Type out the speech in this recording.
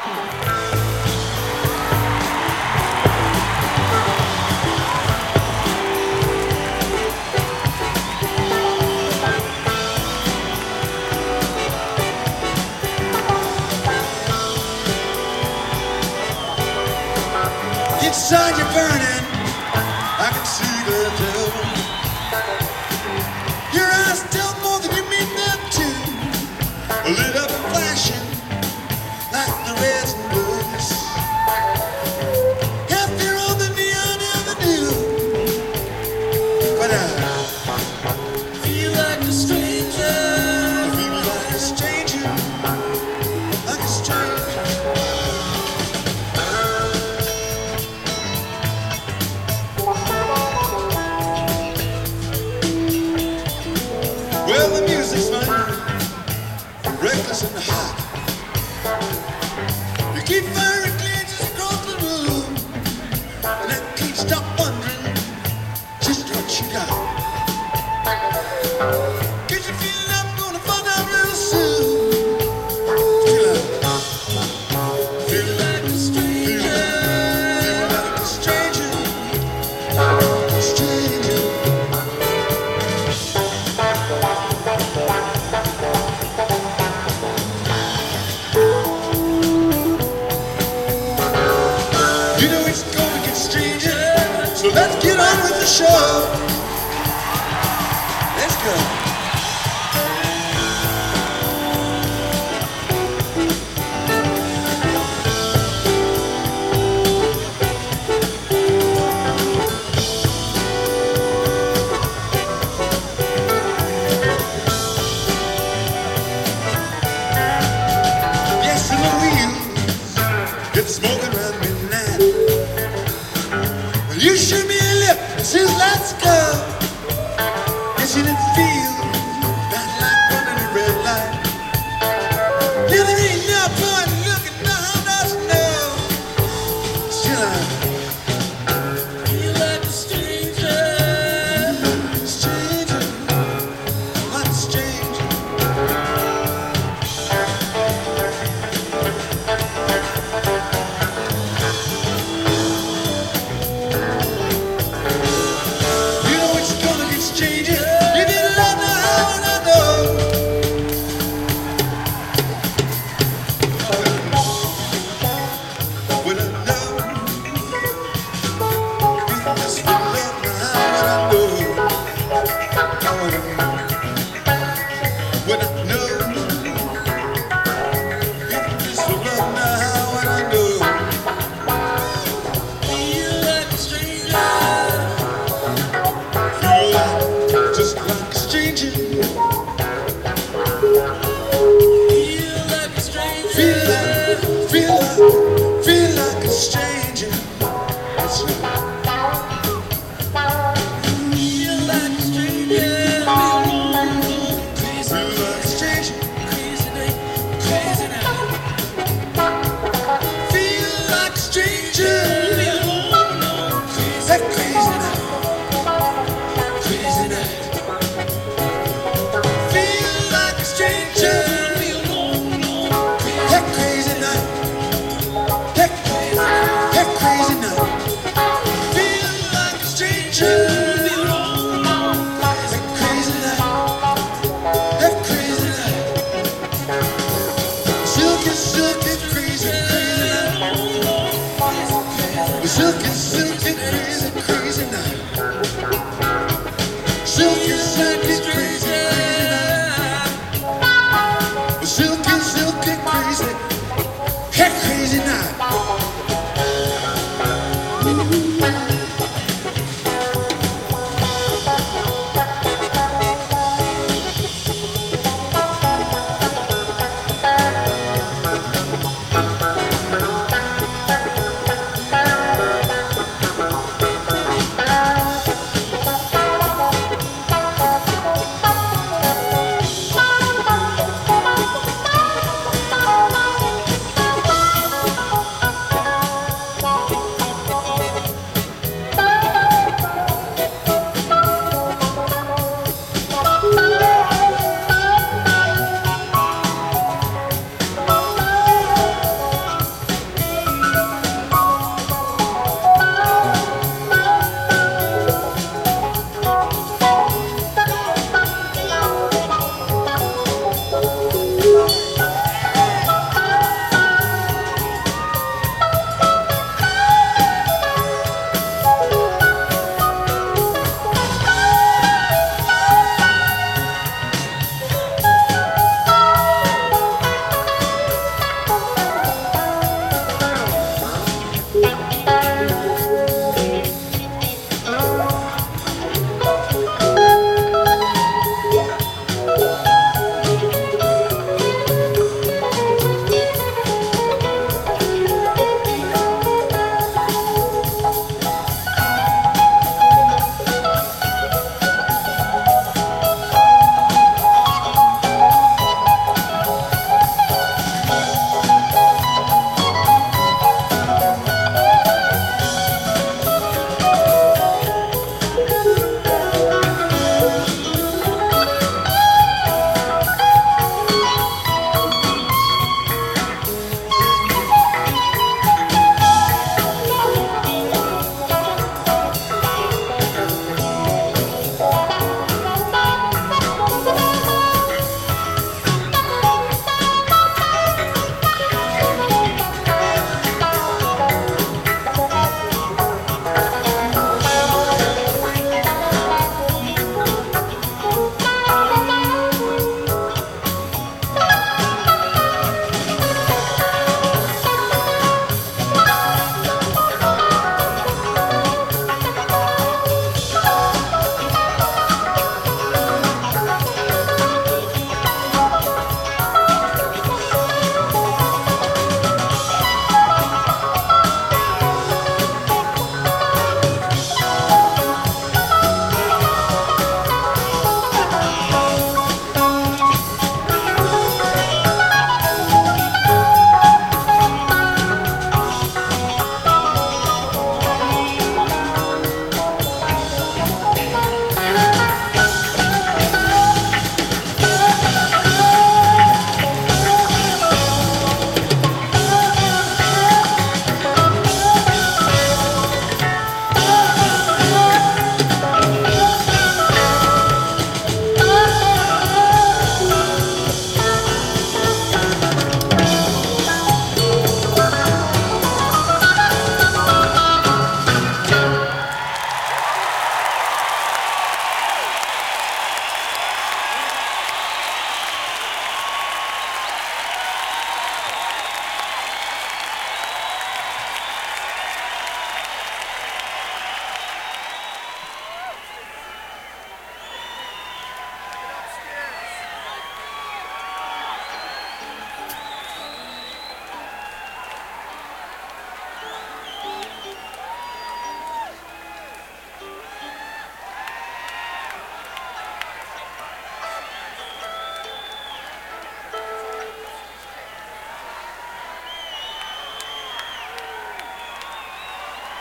Inside you're burning, I can see the devil. Your eyes tell more than you mean them to. Lit up and flashing like the reds and blues. Heavier on the neon avenue. But I feel like a stranger. I feel like a stranger. Like a stranger. Well, the music's fine, reckless and hot. You keep firing glances across the room, and I can't stop wondering just what you got. Can't you feel I'm gonna find out real soon? Feel like a stranger. Feel like a stranger. A stranger. You know it's gonna get stranger, so let's get on with the show. Let's go. Yes, and the wheels get smoking around midnight. You shoot me a lip and says let's go. Yes, and it feels not like running a red light. Yeah, there ain't no point looking down us now. Still I feel like a stranger. Stranger, like a stranger. You know it's gonna get stranger. You didn't let me how and I know. When I know, you just wouldn't let me how and I know. When I know, you just wouldn't let me how and I know. Feel like a stranger. Feel like, just like a stranger. Feel like a stranger. Feel like a stranger. That's right. Feel like a stranger. Feel like a stranger. Crazy night, crazy night. Feel like a stranger. That crazy night. Crazy night. Feel like a stranger. That crazy night. That crazy night. Feel like a stranger. That crazy night. That crazy night. Silky, silky, crazy, crazy night. Silky, silky.